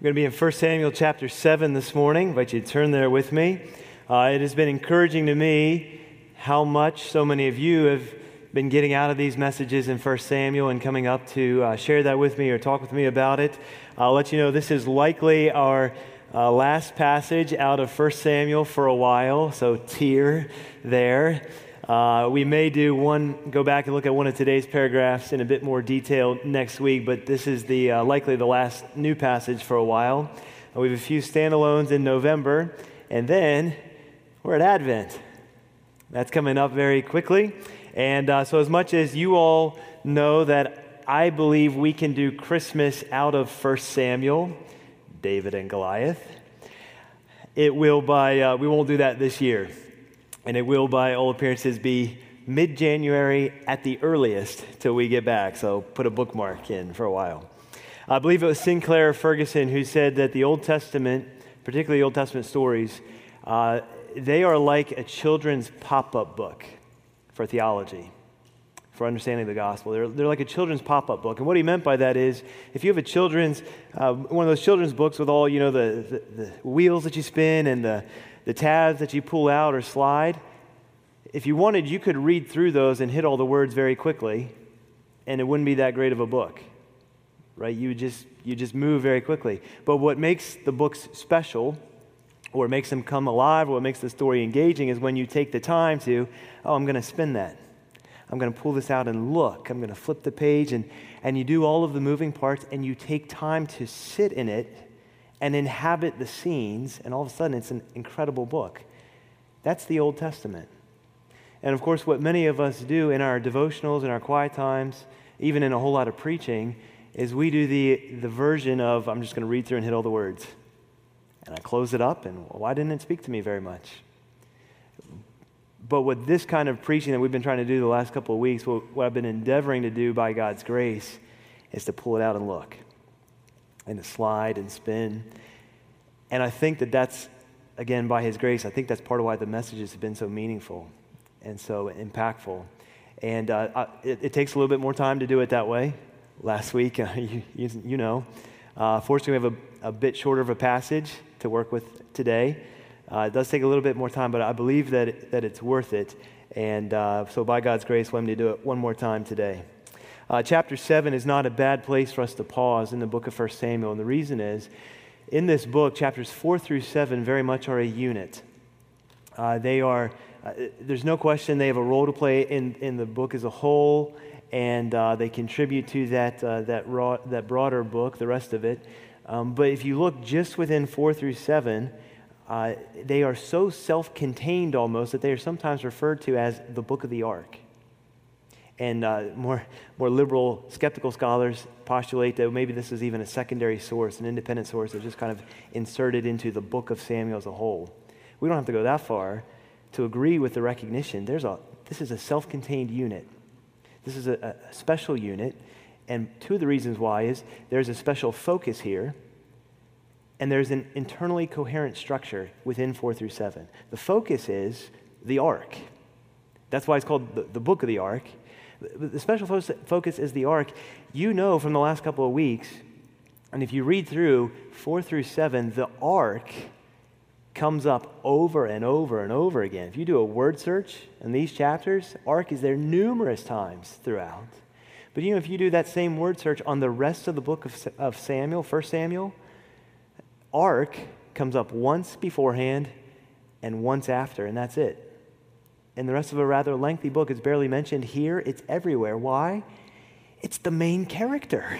We're going to be in 1 Samuel chapter 7 this morning. I invite you to turn there with me. It has been encouraging to me how much so many of you have been getting out of these messages in 1 Samuel and coming up to share that with me or talk with me about it. I'll let you know this is likely our last passage out of 1 Samuel for a while, so tear there. We may go back and look at one of today's paragraphs in a bit more detail next week, but this is likely the last new passage for a while. We have a few standalones in November, and then we're at Advent. That's coming up very quickly. And so as much as you all know that I believe we can do Christmas out of 1 Samuel, David and Goliath, we won't do that this year. And it will, by all appearances, be mid-January at the earliest till we get back. So put a bookmark in for a while. I believe it was Sinclair Ferguson who said that the Old Testament, particularly Old Testament stories, they are like a children's pop-up book for theology, for understanding the gospel. They're like a children's pop-up book. And what he meant by that is, if you have one of those children's books with all, the wheels that you spin and the tabs that you pull out or slide, if you wanted, you could read through those and hit all the words very quickly, and it wouldn't be that great of a book, right? You just move very quickly. But what makes the books special, or makes them come alive, or what makes the story engaging is when you take the time to, I'm going to spin that. I'm going to pull this out and look. I'm going to flip the page, and you do all of the moving parts, and you take time to sit in it and inhabit the scenes, and all of a sudden it's an incredible book. That's the Old Testament. And of course, what many of us do in our devotionals, in our quiet times, even in a whole lot of preaching, is we do the version of, I'm just going to read through and hit all the words. And I close it up, and why didn't it speak to me very much? But with this kind of preaching that we've been trying to do the last couple of weeks, what I've been endeavoring to do by God's grace is to pull it out and look, and to slide and spin. And I think that's, again, by His grace, I think that's part of why the messages have been so meaningful and so impactful. And it takes a little bit more time to do it that way. Last week, you know. Fortunately, we have a bit shorter of a passage to work with today. It does take a little bit more time, but I believe that it's worth it. And so by God's grace, let me do it one more time today. Chapter 7 is not a bad place for us to pause in the book of 1 Samuel. And the reason is, in this book, chapters 4 through 7 very much are a unit. There's no question they have a role to play in the book as a whole, and they contribute to that broader book, the rest of it. But if you look just within 4 through 7, they are so self-contained almost that they are sometimes referred to as the book of the ark. And more liberal, skeptical scholars postulate that maybe this is even a secondary source, an independent source that's just kind of inserted into the book of Samuel as a whole. We don't have to go that far to agree with the recognition. This is a self-contained unit. This is a special unit, and two of the reasons why is there's a special focus here, and there's an internally coherent structure within 4 through 7. The focus is the ark. That's why it's called the book of the ark. The special focus is the ark. You know from the last couple of weeks, and if you read through 4 through 7, the ark comes up over and over and over again. If you do a word search in these chapters, ark is there numerous times throughout. But if you do that same word search on the rest of the book of Samuel, 1 Samuel, ark comes up once beforehand and once after, and that's it. And the rest of a rather lengthy book is barely mentioned. Here, it's everywhere. Why? It's the main character.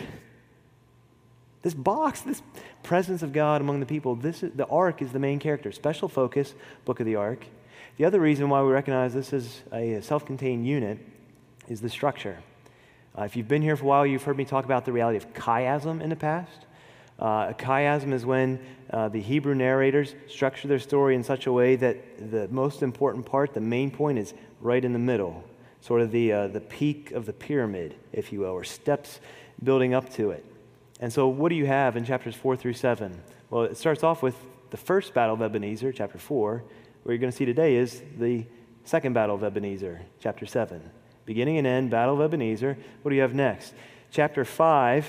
This presence of God among the people, the ark is the main character. Special focus, book of the ark. The other reason why we recognize this as a self-contained unit is the structure. If you've been here for a while, you've heard me talk about the reality of chiasm in the past. A chiasm is when the Hebrew narrators structure their story in such a way that the most important part, the main point, is right in the middle, sort of the peak of the pyramid, if you will, or steps building up to it. And so what do you have in chapters 4 through 7? Well, it starts off with the first battle of Ebenezer, chapter 4. What you're going to see today is the second battle of Ebenezer, chapter 7. Beginning and end, battle of Ebenezer. What do you have next? Chapter 5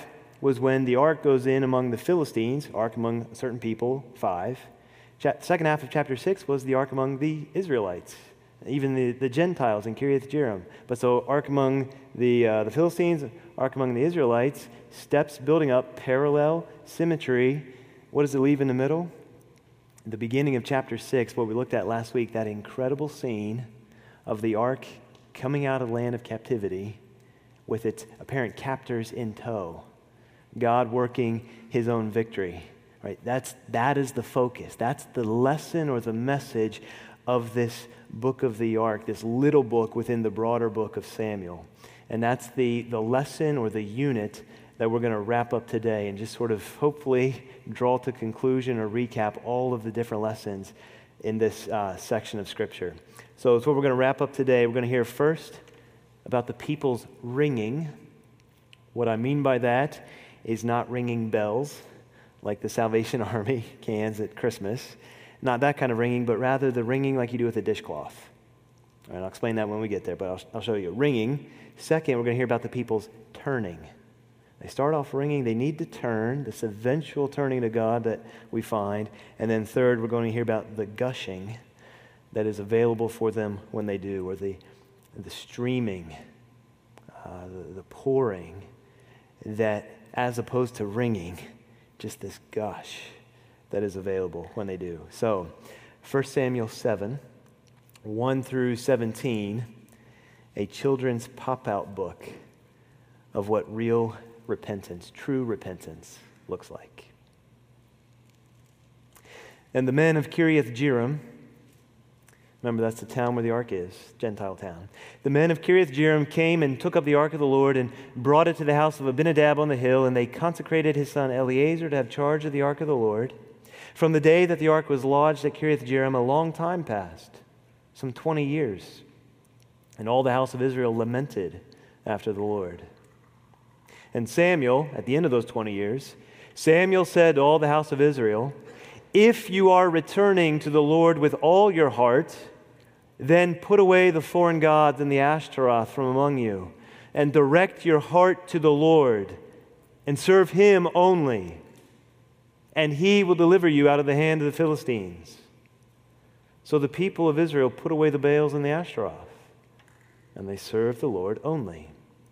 was when the ark goes in among the Philistines, ark among certain people, 5. Second half of chapter 6 was the ark among the Israelites, even the Gentiles in Kiriath Jearim. But so ark among the Philistines, ark among the Israelites, steps building up, parallel, symmetry. What does it leave in the middle? The beginning of chapter 6, what we looked at last week, that incredible scene of the ark coming out of the land of captivity with its apparent captors in tow. God working his own victory. Right? That is the focus. That's the lesson or the message of this book of the ark, this little book within the broader book of Samuel. And that's the lesson or the unit that we're going to wrap up today and just sort of hopefully draw to conclusion or recap all of the different lessons in this section of Scripture. So it's what we're going to wrap up today. We're going to hear first about the people's ringing. What I mean by that is not ringing bells like the Salvation Army cans at Christmas. Not that kind of ringing, but rather the ringing like you do with a dishcloth. All right, I'll explain that when we get there, but I'll show you. Ringing. Second, we're going to hear about the people's turning. They start off ringing. They need to turn, this eventual turning to God that we find. And then third, we're going to hear about the gushing that is available for them when they do, or the streaming, the pouring, that as opposed to ringing, just this gush that is available when they do. So, 1 Samuel 7, 1 through 17, a children's pop-out book of what real repentance, true repentance, looks like. And the men of Kiriath Jearim, remember that's the town where the ark is, Gentile town. The men of Kiriath Jearim came and took up the ark of the Lord and brought it to the house of Abinadab on the hill, and they consecrated his son Eleazar to have charge of the ark of the Lord. From the day that the ark was lodged at Kiriath Jearim, a long time passed, some 20 years. And all the house of Israel lamented after the Lord. And Samuel, at the end of those 20 years, Samuel said to all the house of Israel, "If you are returning to the Lord with all your heart, then put away the foreign gods and the Ashtaroth from among you, and direct your heart to the Lord, and serve him only, and he will deliver you out of the hand of the Philistines." So the people of Israel put away the Baals and the Ashtaroth, and they served the Lord only.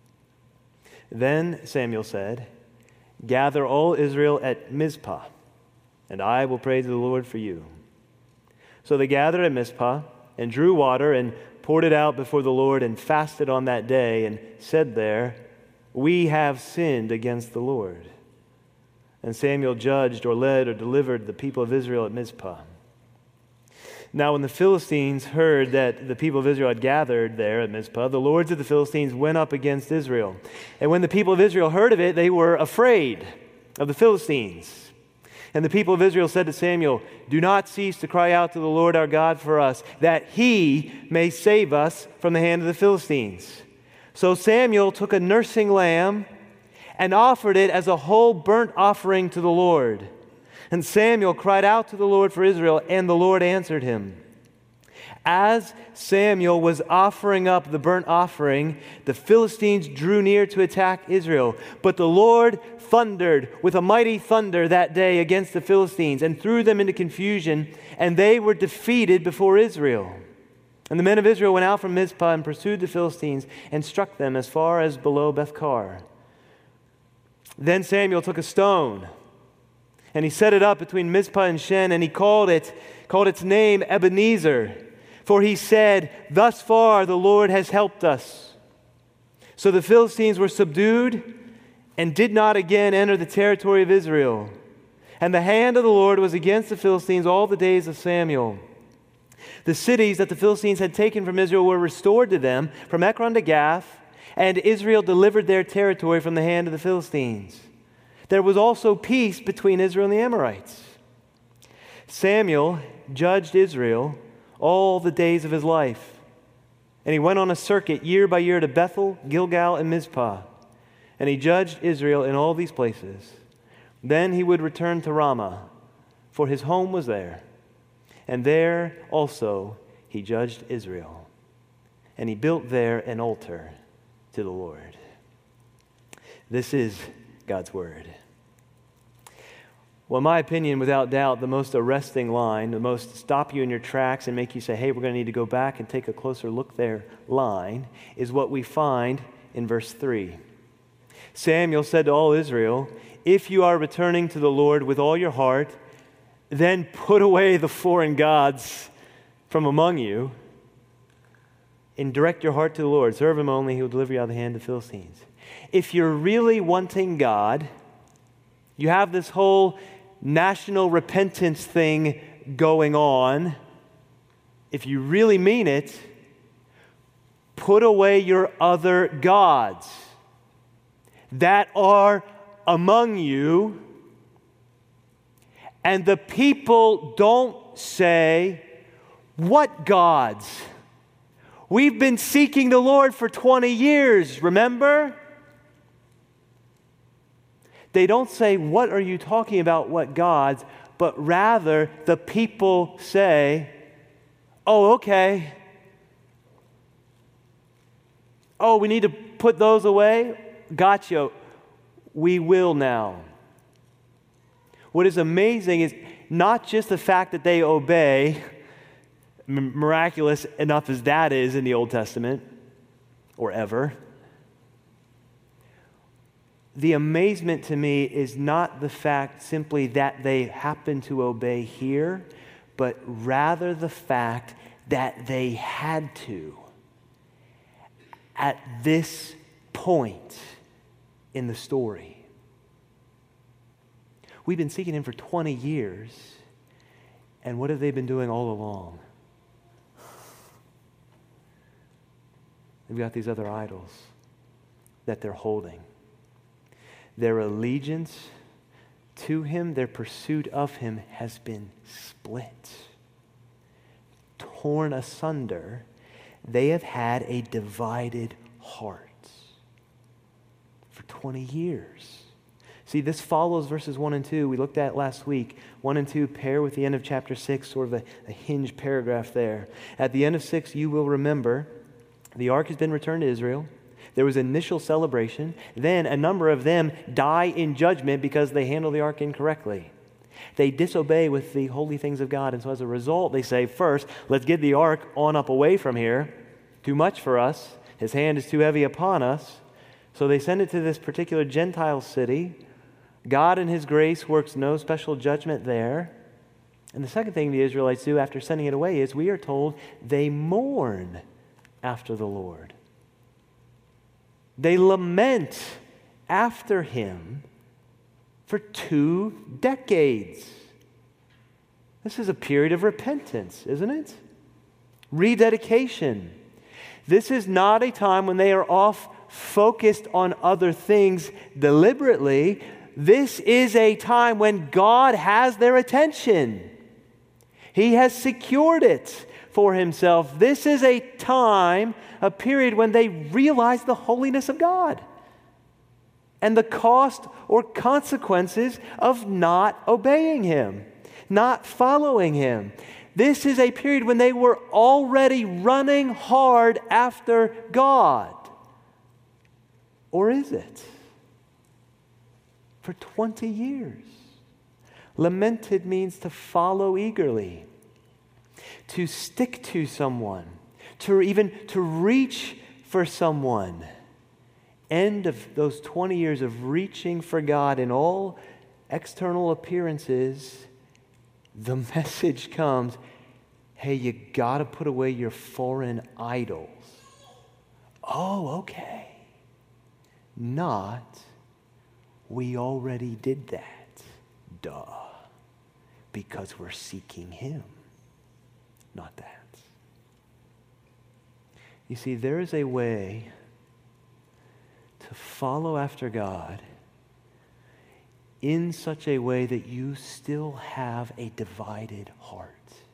Then Samuel said, "Gather all Israel at Mizpah, and I will pray to the Lord for you." So they gathered at Mizpah and drew water and poured it out before the Lord and fasted on that day and said there, "We have sinned against the Lord." And Samuel judged or led or delivered the people of Israel at Mizpah. Now when the Philistines heard that the people of Israel had gathered there at Mizpah, the lords of the Philistines went up against Israel. And when the people of Israel heard of it, they were afraid of the Philistines. And the people of Israel said to Samuel, "Do not cease to cry out to the Lord our God for us, that he may save us from the hand of the Philistines." So Samuel took a nursing lamb and offered it as a whole burnt offering to the Lord. And Samuel cried out to the Lord for Israel, and the Lord answered him. As Samuel was offering up the burnt offering, the Philistines drew near to attack Israel. But the Lord thundered with a mighty thunder that day against the Philistines and threw them into confusion, and they were defeated before Israel. And the men of Israel went out from Mizpah and pursued the Philistines and struck them as far as below Bethkar. Then Samuel took a stone, and he set it up between Mizpah and Shen, and he called its name Ebenezer. For he said, "Thus far the Lord has helped us." So the Philistines were subdued and did not again enter the territory of Israel. And the hand of the Lord was against the Philistines all the days of Samuel. The cities that the Philistines had taken from Israel were restored to them, from Ekron to Gath, and Israel delivered their territory from the hand of the Philistines. There was also peace between Israel and the Amorites. Samuel judged Israel all the days of his life, and he went on a circuit year by year to Bethel, Gilgal, and Mizpah, and he judged Israel in all these places. Then he would return to Ramah, for his home was there, and there also he judged Israel, and he built there an altar to the Lord. This is God's Word. Well, in my opinion, without doubt, the most arresting line, the most stop you in your tracks and make you say, hey, we're going to need to go back and take a closer look there line, is what we find in verse 3. Samuel said to all Israel, if you are returning to the Lord with all your heart, then put away the foreign gods from among you and direct your heart to the Lord. Serve Him only, He will deliver you out of the hand of the Philistines. If you're really wanting God, you have this whole national repentance thing going on. If you really mean it, put away your other gods that are among you. And the people don't say, what gods? We've been seeking the Lord for 20 years, remember? They don't say, what are you talking about, what gods? But rather, the people say, oh, okay. Oh, we need to put those away? Gotcha. We will now. What is amazing is not just the fact that they obey, miraculous enough as that is in the Old Testament, or ever. The amazement to me is not the fact simply that they happen to obey here, but rather the fact that they had to at this point in the story. We've been seeking Him for 20 years, and what have they been doing all along? They've got these other idols that they're holding. Their allegiance to Him, their pursuit of Him has been split, torn asunder. They have had a divided heart for 20 years. See, this follows verses 1 and 2 we looked at last week. 1 and 2 pair with the end of chapter 6, sort of a hinge paragraph there. At the end of 6, you will remember the ark has been returned to Israel. There was initial celebration. Then a number of them die in judgment because they handle the ark incorrectly. They disobey with the holy things of God. And so as a result, they say, first, let's get the ark on up away from here. Too much for us. His hand is too heavy upon us. So they send it to this particular Gentile city. God in His grace works no special judgment there. And the second thing the Israelites do after sending it away is we are told they mourn after the Lord. They lament after Him for 2 decades. This is a period of repentance, isn't it? Rededication. This is not a time when they are off focused on other things deliberately. This is a time when God has their attention. He has secured it for Himself. This is a time, a period when they realize the holiness of God and the cost or consequences of not obeying Him, not following Him. This is a period when they were already running hard after God. Or is it? For 20 years. Lamented means to follow eagerly, to stick to someone, to reach for someone. End of those 20 years of reaching for God in all external appearances, the message comes, hey, you got to put away your foreign idols. Oh, okay. Not, we already did that. Duh. Because we're seeking Him. Not that. You see, there is a way to follow after God in such a way that you still have a divided heart.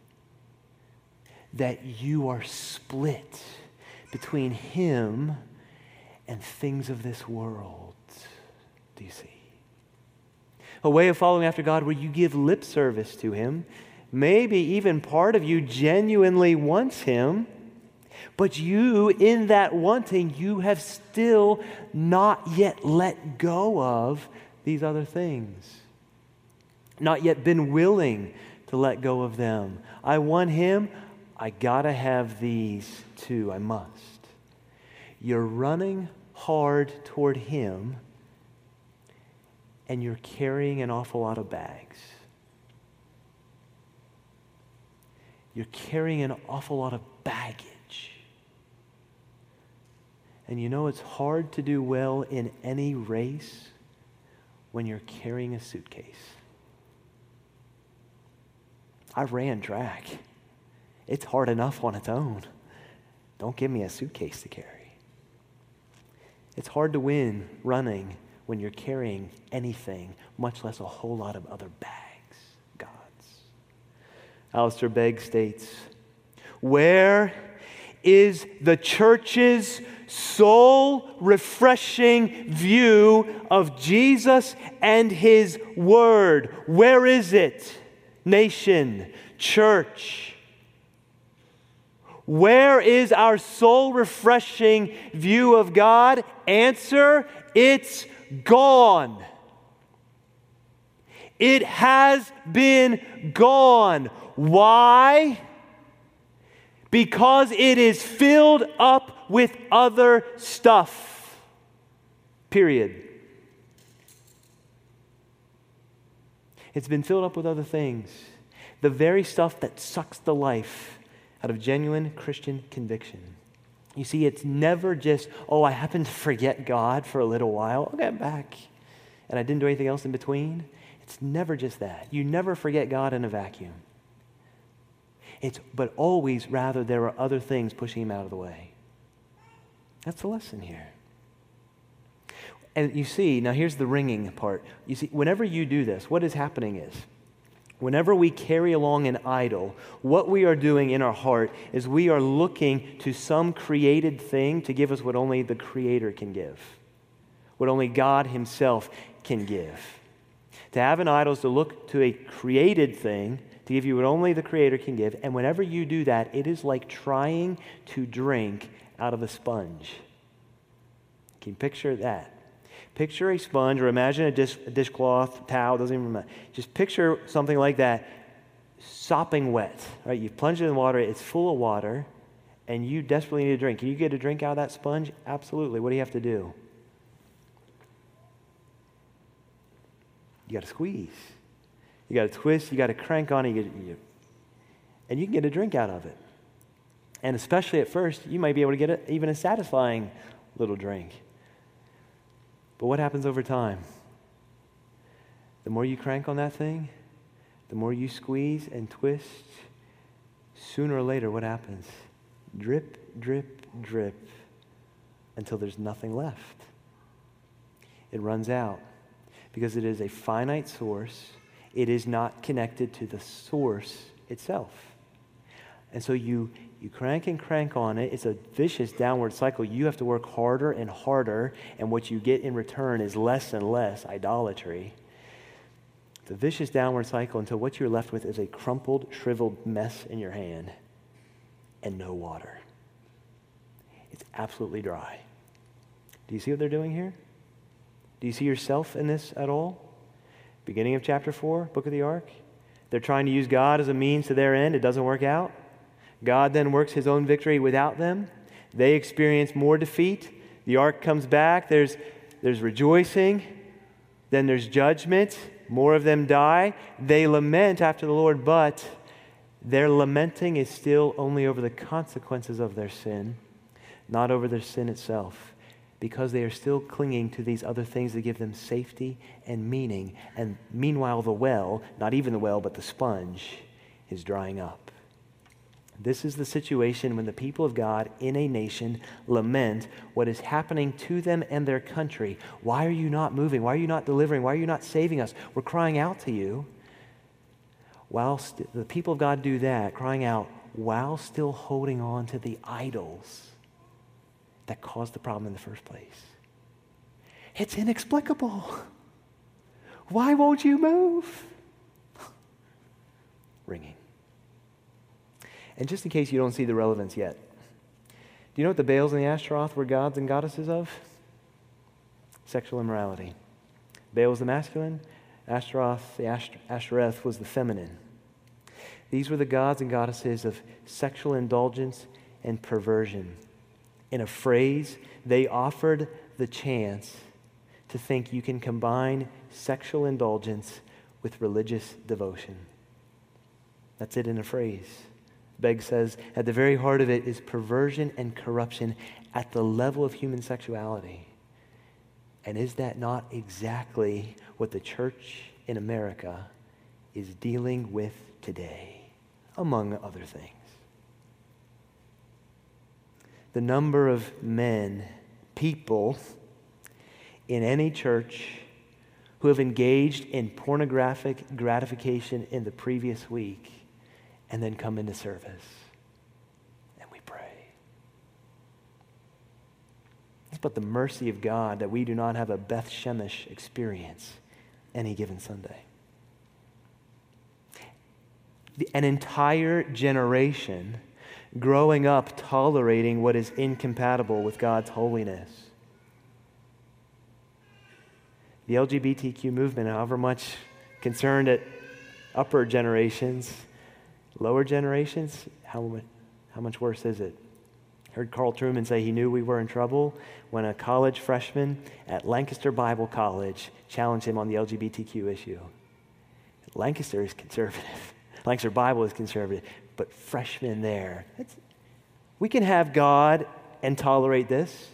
That you are split between Him and things of this world. Do you see? A way of following after God where you give lip service to Him. Maybe even part of you genuinely wants Him, but you, in that wanting, you have still not yet let go of these other things. Not yet been willing to let go of them. I want Him, I gotta have these too, I must. You're running hard toward Him, and you're carrying an awful lot of bags. You're carrying an awful lot of baggage. And you know it's hard to do well in any race when you're carrying a suitcase. I ran track. It's hard enough on its own. Don't give me a suitcase to carry. It's hard to win running when you're carrying anything, much less a whole lot of other bags, God's. Alistair Begg states, where is the church's soul-refreshing view of Jesus and His Word? Where is it? Nation, church. Where is our soul-refreshing view of God? Answer, it's gone. It has been gone. Why? Because it is filled up with other stuff. Period. It's been filled up with other things. The very stuff that sucks the life out of genuine Christian conviction. You see, it's never just, I happened to forget God for a little while. I'll get back. And I didn't do anything else in between. It's never just that. You never forget God in a vacuum. But always, rather, there are other things pushing Him out of the way. That's the lesson here. And you see, now here's the ringing part. You see, whenever you do this, what is happening is, whenever we carry along an idol, what we are doing in our heart is we are looking to some created thing to give us what only the Creator can give, what only God Himself can give. To have an idol is to look to a created thing to give you what only the Creator can give, and whenever you do that, it is like trying to drink out of a sponge. Can you picture that? Picture a sponge, or imagine a dishcloth, towel, doesn't even matter. Just picture something like that, sopping wet. Right? You plunge it in the water, it's full of water, and you desperately need a drink. Can you get a drink out of that sponge? Absolutely. What do you have to do? You got to squeeze. You got to twist. You got to crank on it. And you can get a drink out of it. And especially at first, you might be able to get even a satisfying little drink. But what happens over time? The more you crank on that thing, the more you squeeze and twist, sooner or later, what happens? Drip, drip, drip, until there's nothing left. It runs out because it is a finite source. It is not connected to the source itself. And so you crank and crank on it. It's a vicious downward cycle. You have to work harder and harder, and what you get in return is less and less idolatry. It's a vicious downward cycle until what you're left with is a crumpled, shriveled mess in your hand and no water. It's absolutely dry. Do you see what they're doing here? Do you see yourself in this at all? Beginning of chapter 4, Book of the Ark. They're trying to use God as a means to their end. It doesn't work out. God then works His own victory without them. They experience more defeat. The ark comes back. There's rejoicing. Then there's judgment. More of them die. They lament after the Lord, but their lamenting is still only over the consequences of their sin, not over their sin itself, because they are still clinging to these other things that give them safety and meaning. And meanwhile, the well, not even the well, but the sponge, is drying up. This is the situation when the people of God in a nation lament what is happening to them and their country. Why are you not moving? Why are you not delivering? Why are you not saving us? We're crying out to you. Whilst the people of God do that, crying out, while still holding on to the idols that caused the problem in the first place. It's inexplicable. Why won't you move? Ringing. And just in case you don't see the relevance yet, do you know what the Baals and the Ashtaroth were gods and goddesses of? Sexual immorality. Baal was the masculine. Ashtaroth, the Ashtoreth, was the feminine. These were the gods and goddesses of sexual indulgence and perversion. In a phrase, they offered the chance to think you can combine sexual indulgence with religious devotion. That's it in a phrase. Begg says, at the very heart of it is perversion and corruption at the level of human sexuality. And is that not exactly what the church in America is dealing with today, among other things? The number of men, people in any church who have engaged in pornographic gratification in the previous week and then come into service and we pray. It's but the mercy of God that we do not have a Beth Shemesh experience any given Sunday. An entire generation growing up tolerating what is incompatible with God's holiness. The LGBTQ movement, however much concerned at upper generations, lower generations, how much worse is it? I heard Carl Trueman say he knew we were in trouble when a college freshman at Lancaster Bible College challenged him on the LGBTQ issue. Lancaster is conservative. Lancaster Bible is conservative, but freshmen there. We can have God and tolerate this.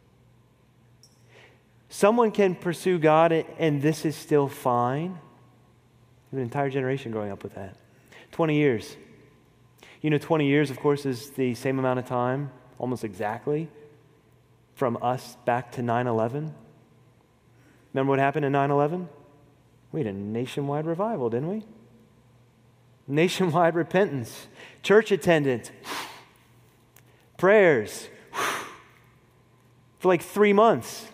Someone can pursue God and this is still fine. An entire generation growing up with that. 20 years. 20 years, of course, is the same amount of time, almost exactly, from us back to 9/11. Remember what happened in 9/11? We had a nationwide revival, didn't we? Nationwide repentance, church attendance, prayers for like 3 months.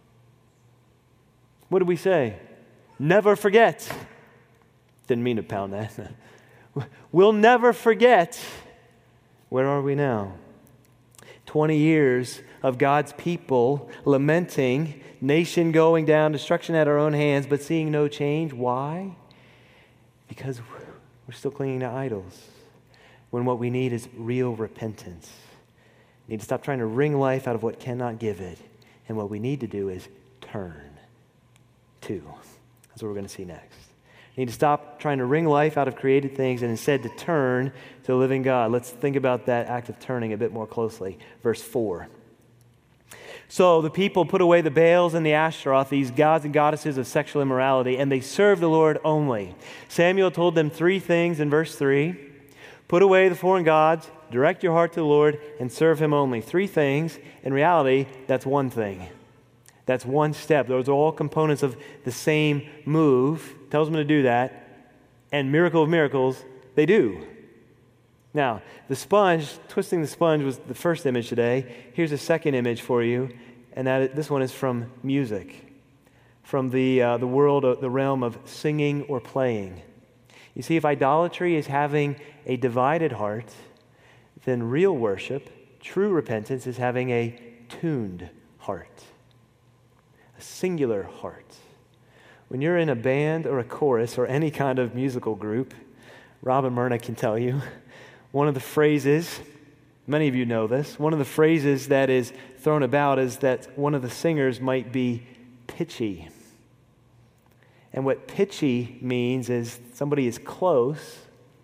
What did we say? Never forget. Didn't mean to pound that. We'll never forget. Where are we now? 20 years of God's people lamenting, nation going down, destruction at our own hands, but seeing no change. Why? Because we're still clinging to idols, when what we need is real repentance. We need to stop trying to wring life out of what cannot give it. And what we need to do is turn to. That's what we're going to see next. We need to stop trying to wring life out of created things and instead to turn to the living God. Let's think about that act of turning a bit more closely. Verse 4. So the people put away the Baals and the Ashtaroth, these gods and goddesses of sexual immorality, and they served the Lord only. Samuel told them 3 things in verse 3. Put away the foreign gods, direct your heart to the Lord, and serve him only. 3 things. In reality, that's one thing. That's one step. Those are all components of the same move. Tells them to do that. And miracle of miracles, they do. Now, the sponge, twisting the sponge was the first image today. Here's a second image for you, and this one is from music, from the world, the realm of singing or playing. You see, if idolatry is having a divided heart, then real worship, true repentance, is having a tuned heart, a singular heart. When you're in a band or a chorus or any kind of musical group, Robin Myrna can tell you, one of the phrases, many of you know this, one of the phrases that is thrown about is that one of the singers might be pitchy. And what pitchy means is somebody is close.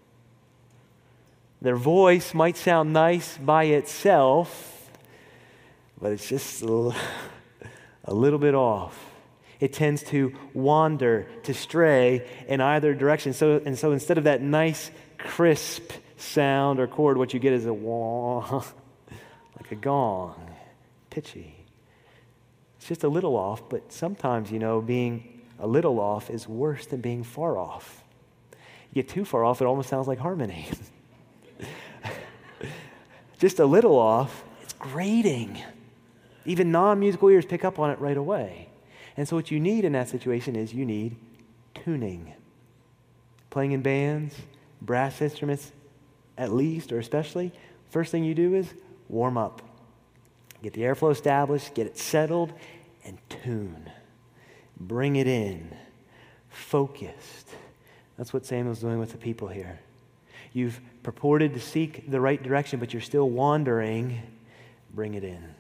Their voice might sound nice by itself, but it's just a little bit off. It tends to wander, to stray in either direction. So instead of that nice, crisp sound or chord, what you get is a wah, like a gong, pitchy. It's just a little off, but sometimes, being a little off is worse than being far off. You get too far off, it almost sounds like harmony. Just a little off, it's grating. Even non-musical ears pick up on it right away. And so what you need in that situation is you need tuning. Playing in bands, brass instruments, at least or especially, first thing you do is warm up. Get the airflow established, get it settled, and tune. Bring it in. Focused. That's what Samuel's doing with the people here. You've purported to seek the right direction, but you're still wandering. Bring it in.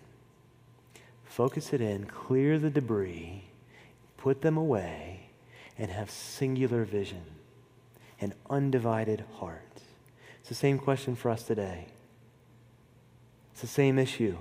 Focus it in, clear the debris, put them away, and have singular vision, an undivided heart. It's the same question for us today. It's the same issue.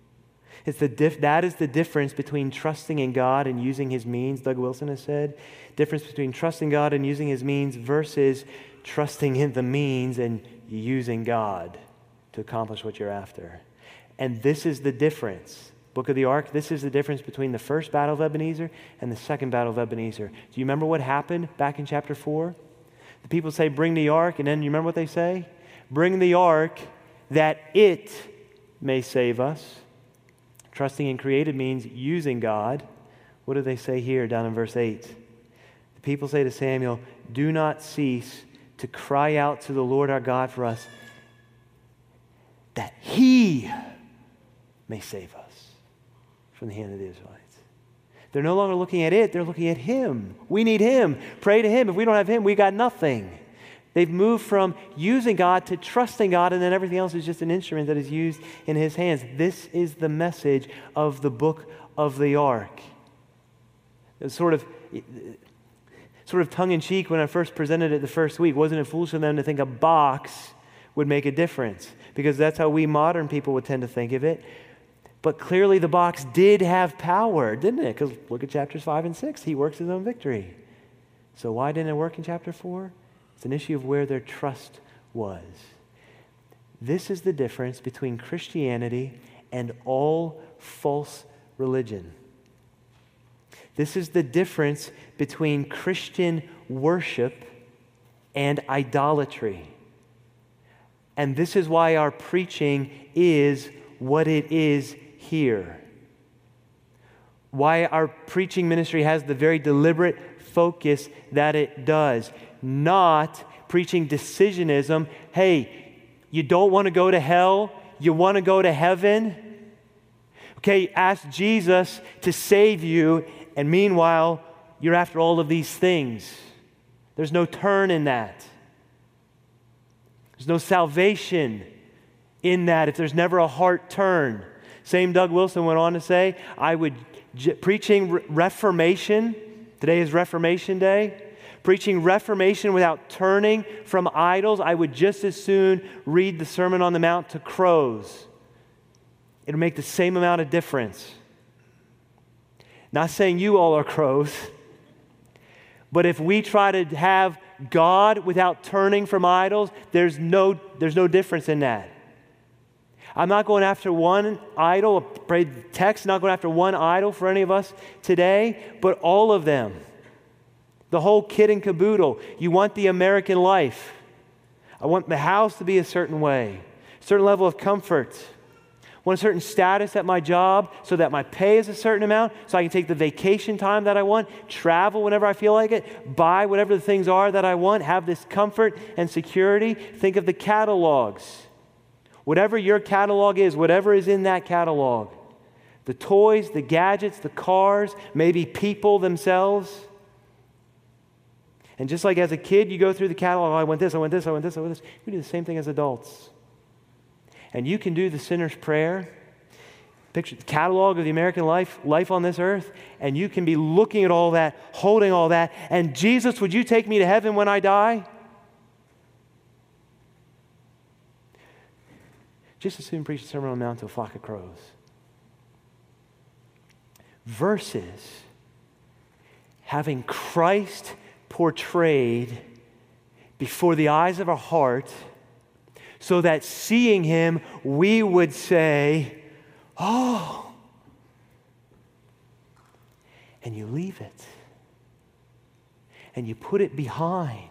That is the difference between trusting in God and using His means, Doug Wilson has said. Difference between trusting God and using His means versus trusting in the means and using God to accomplish what you're after. And this is the difference. Book of the Ark, this is the difference between the first battle of Ebenezer and the second battle of Ebenezer. Do you remember what happened back in chapter 4? The people say, bring the ark, and then you remember what they say? Bring the ark that it may save us. Trusting in created means using God. What do they say here down in verse 8? The people say to Samuel, do not cease to cry out to the Lord our God for us, that He may save us from the hand of the Israelites. They're no longer looking at it, they're looking at Him. We need Him. Pray to Him. If we don't have Him, we got nothing. They've moved from using God to trusting God, and then everything else is just an instrument that is used in His hands. This is the message of the book of the Ark. It's sort of tongue-in-cheek when I first presented it the first week. Wasn't it foolish of them to think a box would make a difference? Because that's how we modern people would tend to think of it. But clearly the box did have power, didn't it? Because look at chapters 5 and 6. He works His own victory. So why didn't it work in chapter 4? It's an issue of where their trust was. This is the difference between Christianity and all false religion. This is the difference between Christian worship and idolatry. And this is why our preaching is what it is here. Why our preaching ministry has the very deliberate focus that it does. Not preaching decisionism. Hey, you don't want to go to hell? You want to go to heaven? Okay, ask Jesus to save you, and meanwhile, you're after all of these things. There's no turn in that. There's no salvation in that if there's never a heart turn. Same Doug Wilson went on to say, preaching Reformation, today is Reformation Day, preaching Reformation without turning from idols, I would just as soon read the Sermon on the Mount to crows. It'll make the same amount of difference. Not saying you all are crows, but if we try to have God without turning from idols, there's no difference in that. I'm not going after one idol, pray the text, not going after one idol for any of us today, but all of them. The whole kit and caboodle. You want the American life. I want the house to be a certain way, a certain level of comfort. I want a certain status at my job so that my pay is a certain amount, so I can take the vacation time that I want, travel whenever I feel like it, buy whatever the things are that I want, have this comfort and security. Think of the catalogs. Whatever your catalog is, whatever is in that catalog, the toys, the gadgets, the cars, maybe people themselves. And just like as a kid, you go through the catalog, I want this, I want this, I want this, I want this. We do the same thing as adults. And you can do the sinner's prayer, picture the catalog of the American life on this earth, and you can be looking at all that, holding all that, and Jesus, would you take me to heaven when I die? Just as soon preach the Sermon on the Mount to a flock of crows. Versus having Christ portrayed before the eyes of our heart so that seeing Him, we would say, oh, and you leave it and you put it behind.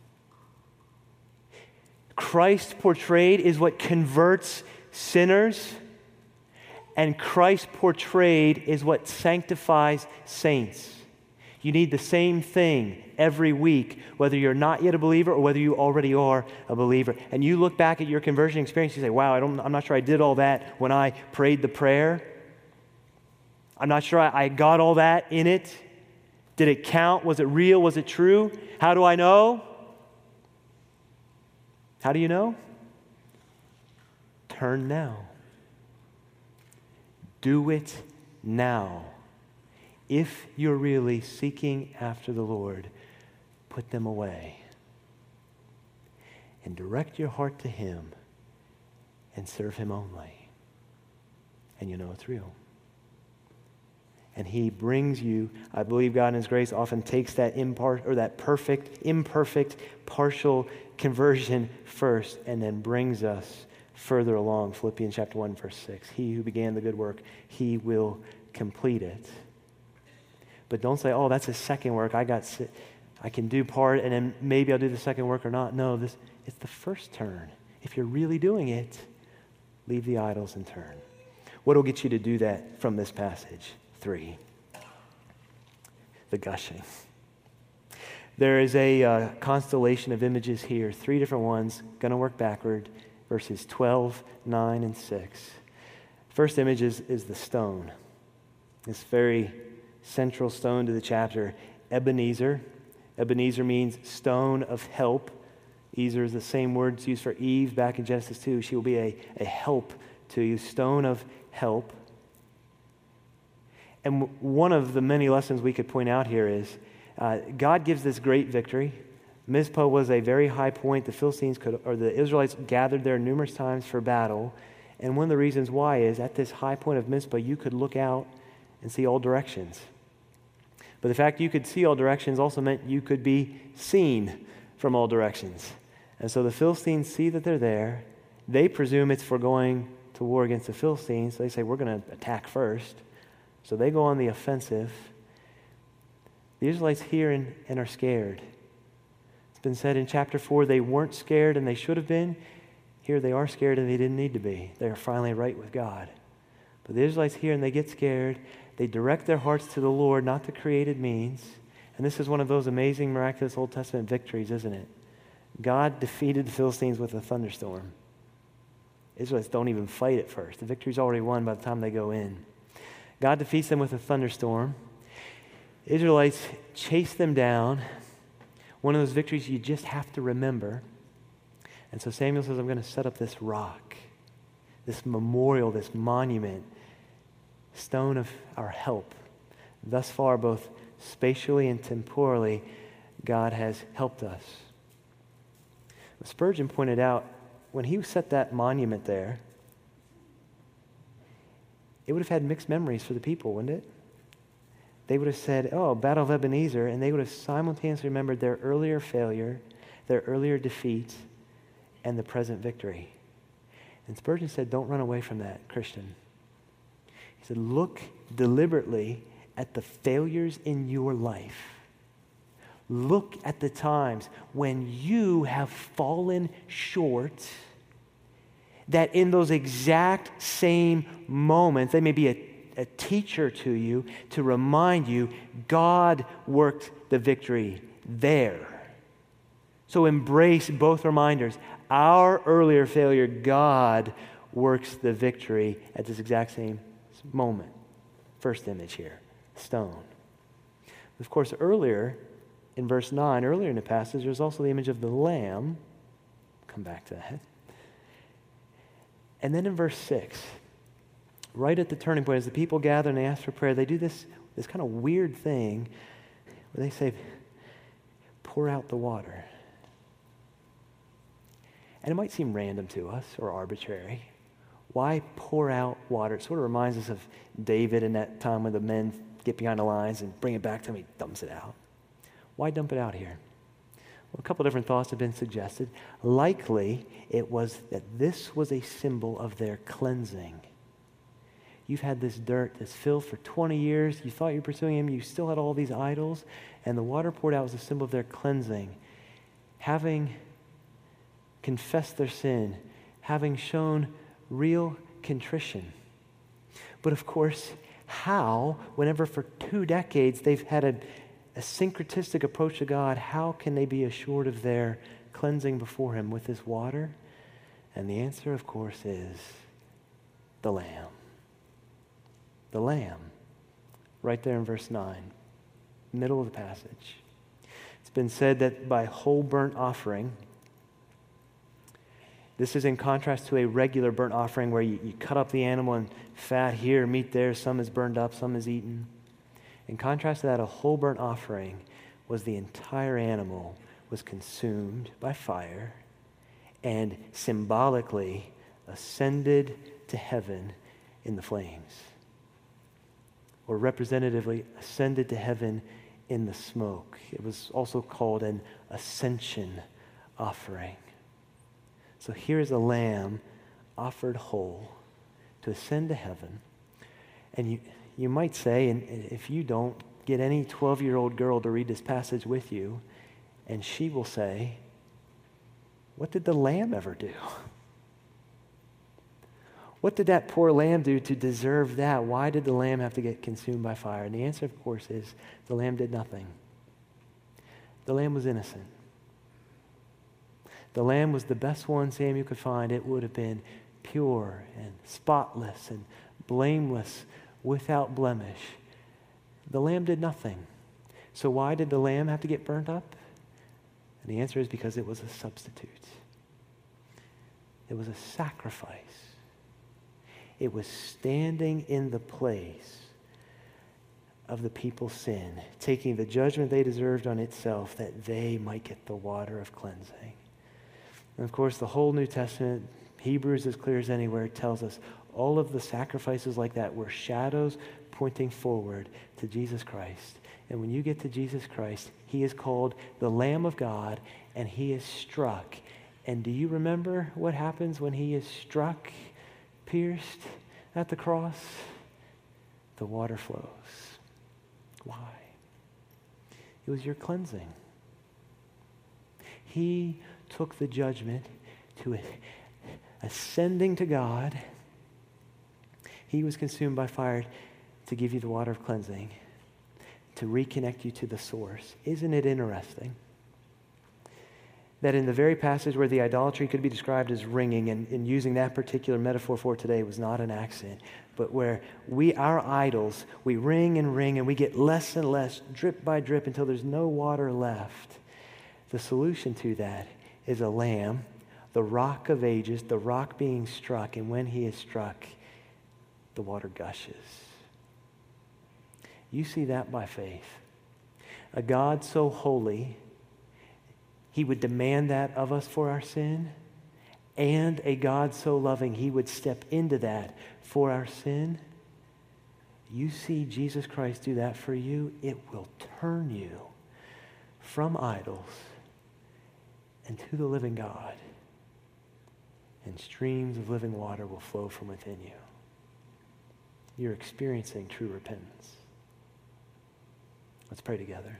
Christ portrayed is what converts sinners, and Christ portrayed is what sanctifies saints. You need the same thing every week, whether you're not yet a believer or whether you already are a believer. And you look back at your conversion experience, you say, wow, I'm not sure I did all that when I prayed the prayer. I'm not sure I got all that in it. Did it count? Was it real? Was it true? How do I know? How do you know? Turn now. Do it now. If you're really seeking after the Lord, put them away. And direct your heart to Him and serve Him only. And you know it's real. And He brings you, I believe God in His grace often takes that perfect, imperfect, partial conversion first and then brings us further along. Philippians chapter 1, verse 6. He who began the good work, He will complete it. But don't say, oh, that's His second work. I can do part and then maybe I'll do the second work or not. No, it's the first turn. If you're really doing it, leave the idols and turn. What will get you to do that from this passage? 3, the gushing. There is a constellation of images here, 3 different ones, going to work backward, verses 12, 9, and 6. First image is the stone. This very central stone to the chapter, Ebenezer. Ebenezer means stone of help. Ezer is the same word used for Eve back in Genesis 2. She will be a help to you, stone of help. And one of the many lessons we could point out here is God gives this great victory. Mizpah was a very high point. The Israelites gathered there numerous times for battle. And one of the reasons why is at this high point of Mizpah, you could look out and see all directions. But the fact you could see all directions also meant you could be seen from all directions. And so the Philistines see that they're there. They presume it's for going to war against the Philistines. So they say, we're going to attack first. So they go on the offensive. The Israelites hear and are scared. It's been said in chapter 4, they weren't scared and they should have been. Here they are scared and they didn't need to be. They are finally right with God. But the Israelites hear and they get scared. They direct their hearts to the Lord, not the created means. And this is one of those amazing, miraculous Old Testament victories, isn't it? God defeated the Philistines with a thunderstorm. Israelites don't even fight at first. The victory's already won by the time they go in. God defeats them with a thunderstorm. Israelites chase them down. One of those victories you just have to remember. And so Samuel says, I'm going to set up this rock, this memorial, this monument, stone of our help. Thus far, both spatially and temporally, God has helped us. Spurgeon pointed out, when he set that monument there, it would have had mixed memories for the people, wouldn't it? They would have said, oh, Battle of Ebenezer, and they would have simultaneously remembered their earlier failure, their earlier defeat, and the present victory. And Spurgeon said, don't run away from that, Christian. He said, look deliberately at the failures in your life. Look at the times when you have fallen short, that in those exact same moments, they may be a teacher to you to remind you God worked the victory there. So embrace both reminders. Our earlier failure, God works the victory at this exact same moment. First image here, stone. Of course, earlier in verse 9, earlier in the passage, there's also the image of the lamb. Come back to that. And then in verse 6, right at the turning point, as the people gather and they ask for prayer, they do this kind of weird thing where they say, pour out the water. And it might seem random to us or arbitrary. Why pour out water? It sort of reminds us of David in that time when the men get behind the lines and bring it back to him. He dumps it out. Why dump it out here? Well, a couple different thoughts have been suggested. Likely, it was that this was a symbol of their cleansing. You've had this dirt, this filth for 20 years. You thought you were pursuing him. You still had all these idols. And the water poured out was a symbol of their cleansing. Having confessed their sin, having shown real contrition. But of course, how, whenever for 2 decades they've had a syncretistic approach to God, how can they be assured of their cleansing before him with this water? And the answer, of course, is the Lamb. The Lamb, right there in verse 9. middle of the passage. It's been said that by whole burnt offering, this is in contrast to a regular burnt offering where you cut up the animal and fat here, meat there, some is burned up, some is eaten. In contrast to that, a whole burnt offering was the entire animal was consumed by fire and symbolically ascended to heaven in the flames, or representatively ascended to heaven in the smoke. It was also called an ascension offering. So here's a lamb offered whole to ascend to heaven. And you might say, and if you don't, get any 12-year-old girl to read this passage with you, and she will say, what did the lamb ever do? What did that poor lamb do to deserve that? Why did the lamb have to get consumed by fire? And the answer, of course, is the lamb did nothing. The lamb was innocent. The lamb was the best one Samuel could find. It would have been pure and spotless and blameless, without blemish. The lamb did nothing. So why did the lamb have to get burnt up? And the answer is because it was a substitute. It was a sacrifice. It was standing in the place of the people's sin, taking the judgment they deserved on itself that they might get the water of cleansing. And of course, the whole New Testament, Hebrews as clear as anywhere, tells us all of the sacrifices like that were shadows pointing forward to Jesus Christ. And when you get to Jesus Christ, he is called the Lamb of God, and he is struck. And do you remember what happens when he is struck, pierced at the cross? The water flows. Why? It was your cleansing. He took the judgment to ascending to God. He was consumed by fire to give you the water of cleansing, to reconnect you to the source. Isn't it interesting that in the very passage where the idolatry could be described as ringing, and using that particular metaphor for today was not an accident, but where our idols, we ring and we get less and less, drip by drip, until there's no water left. The solution to that is a lamb, the rock of ages, the rock being struck, and when he is struck, the water gushes. You see that by faith. A God so holy, he would demand that of us for our sin, and a God so loving, he would step into that for our sin. You see Jesus Christ do that for you, it will turn you from idols and to the living God, and streams of living water will flow from within you. You're experiencing true repentance. Let's pray together.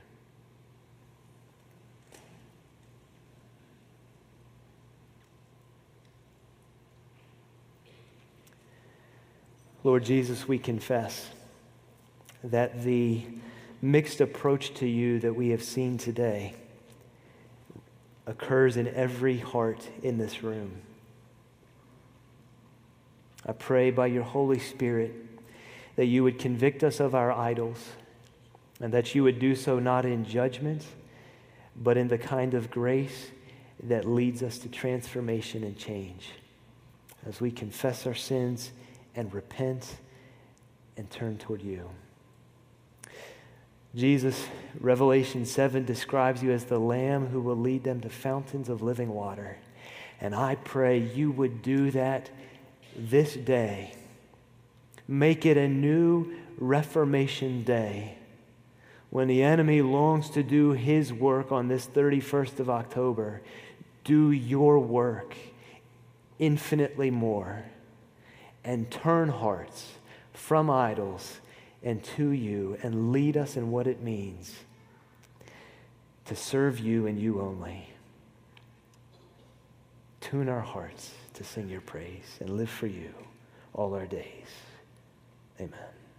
Lord Jesus, we confess that the mixed approach to you that we have seen today occurs in every heart in this room. I pray by your Holy Spirit that you would convict us of our idols, and that you would do so not in judgment, but in the kind of grace that leads us to transformation and change as we confess our sins and repent and turn toward you. Jesus, Revelation 7 describes you as the Lamb who will lead them to fountains of living water. And I pray you would do that this day. Make it a new Reformation Day, when the enemy longs to do his work on this 31st of October. Do your work infinitely more, and turn hearts from idols and to you, and lead us in what it means to serve you and you only. Tune our hearts to sing your praise and live for you all our days. Amen.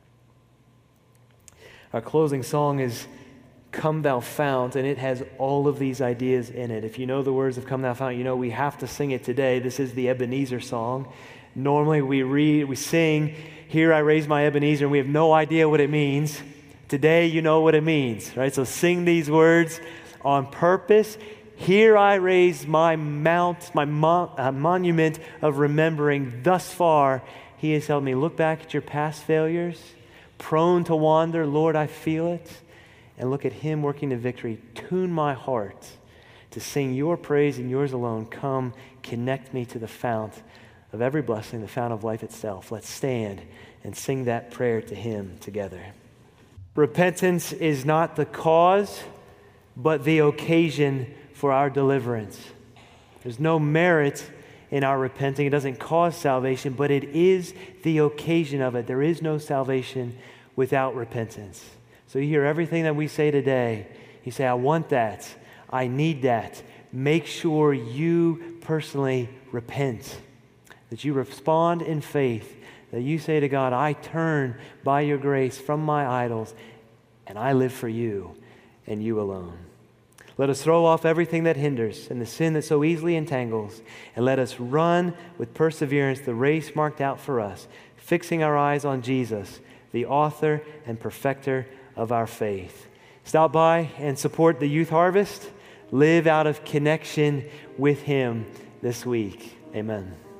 Our closing song is Come Thou Fount, and it has all of these ideas in it. If you know the words of Come Thou Fount, you know we have to sing it today. This is the Ebenezer song. Normally we sing, Here I Raise My Ebenezer, and we have no idea what it means. Today, you know what it means, right? So sing these words on purpose. Here I raise my monument of remembering. Thus far, He has helped me. Look back at your past failures, prone to wander. Lord, I feel it. And look at Him working to victory. Tune my heart to sing your praise and yours alone. Come, connect me to the fount of every blessing, the fount of life itself. Let's stand and sing that prayer to Him together. Repentance is not the cause, but the occasion for our deliverance. There's no merit in our repenting. It doesn't cause salvation, but it is the occasion of it. There is no salvation without repentance. So you hear everything that we say today. You say, I want that. I need that. Make sure you personally repent, that you respond in faith, that you say to God, I turn by your grace from my idols, and I live for you and you alone. Let us throw off everything that hinders and the sin that so easily entangles, and let us run with perseverance the race marked out for us, fixing our eyes on Jesus, the author and perfecter of our faith. Stop by and support the Youth Harvest. Live out of connection with Him this week. Amen.